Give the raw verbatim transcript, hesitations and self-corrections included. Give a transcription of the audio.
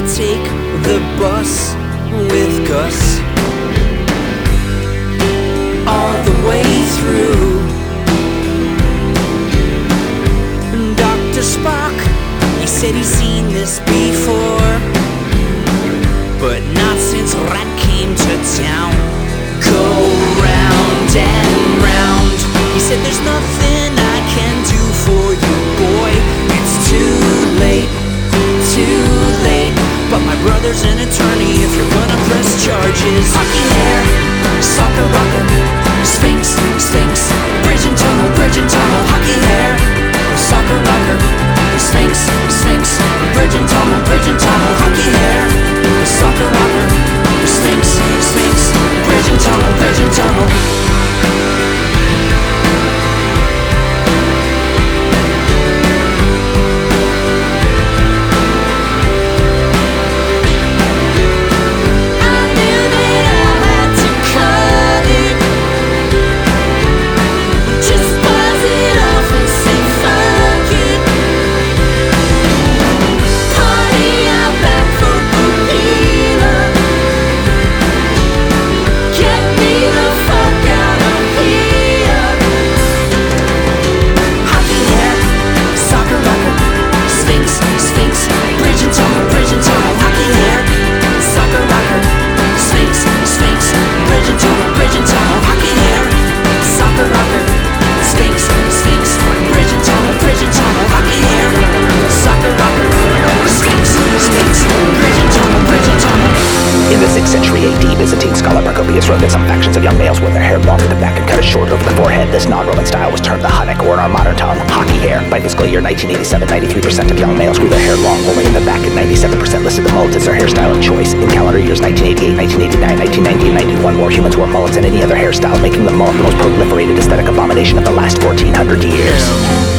take the bus with Gus all the way through. Doctor Spock, he said he's seen this before, but not since Rat came to town. Go round and round, he said there's nothing I can do for you, boy. It's too late, too late. But my brother's an attorney if you're gonna press charges. Hockey hair, soccer rocker, Sphinx, Sphinx, bridge and tunnel, bridge and tunnel. Hockey hair, soccer rocker, Sphinx, Sphinx, bridge and tunnel, bridge and tunnel. Hockey hair, soccer rocker, Sphinx, Sphinx, bridge and tunnel, bridge and tunnel. Byzantine scholar Procopius wrote that some factions of young males wore their hair long at the back and cut it short over the forehead. This non-Roman style was termed the Hunnic, or in our modern tongue, hockey hair. By fiscal year nineteen eighty-seven, ninety-three percent of young males grew their hair long only in the back, and ninety-seven percent listed the mullet as their hairstyle of choice. In calendar years nineteen eighty-eight, nineteen eighty-nine, nineteen ninety, and ninety-one, more humans wore mullets than any other hairstyle, making the mullet the most proliferated aesthetic abomination of the last fourteen hundred years.